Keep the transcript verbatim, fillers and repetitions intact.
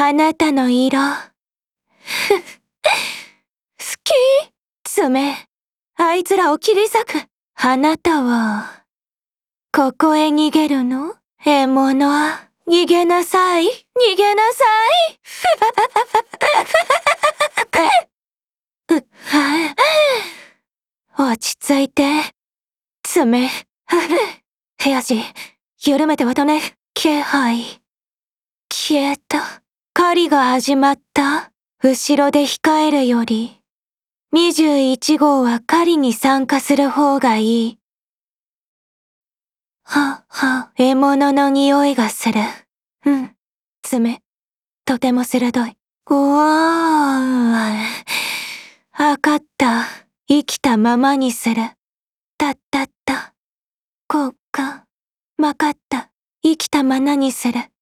あなたの色。好き。爪。あいつらを切り裂く。あなたは、ここへ逃げるの？獲物。逃げなさい。逃げなさい。う、は落ち着いて。爪。手足、緩めては止め。気配。消えた。狩りが始まった。後ろで控えるより、にじゅういち号は狩りに参加する方がいい。は、は、獲物の匂いがする。うん。爪。とても鋭い。うわー。わかった。生きたままにする。たったった。こうか。わかった。生きたままにする。